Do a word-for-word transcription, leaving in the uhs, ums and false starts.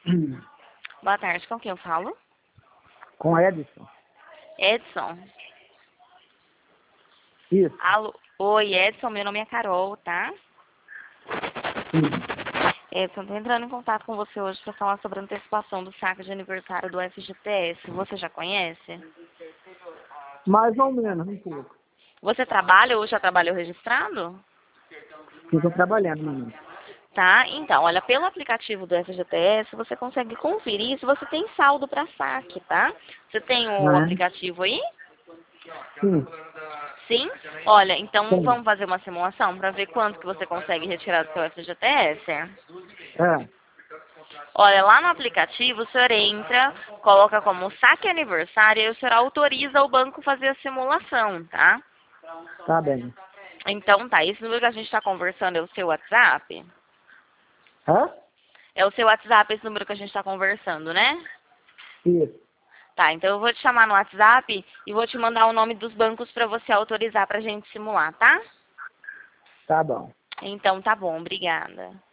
Boa tarde, com quem eu falo? Com Edson. Edson. Isso. Alô? Oi, Edson, meu nome é Carol, tá? Sim. Edson, tô entrando em contato com você hoje para falar sobre a antecipação do saque de aniversário do F G T S. Você já conhece? Mais ou menos, um pouco. Você trabalha ou já trabalhou registrado? Estou trabalhando, menino. Tá, então, olha, pelo aplicativo do F G T S, você consegue conferir se você tem saldo para saque, tá? Você tem o Não é? aplicativo aí? Sim. Sim? Olha, então Tem. vamos fazer uma simulação para ver quanto que você consegue retirar do seu F G T S? É. Olha, lá no aplicativo, o senhor entra, coloca como saque aniversário e o senhor autoriza o banco fazer a simulação, tá? Tá bem. Então tá, esse número que a gente está conversando é o seu WhatsApp? Hã? É o seu WhatsApp esse número que a gente está conversando, né? Isso. Tá, então eu vou te chamar no WhatsApp e vou te mandar o nome dos bancos para você autorizar pra gente simular, tá? Tá bom. Então tá bom, obrigada.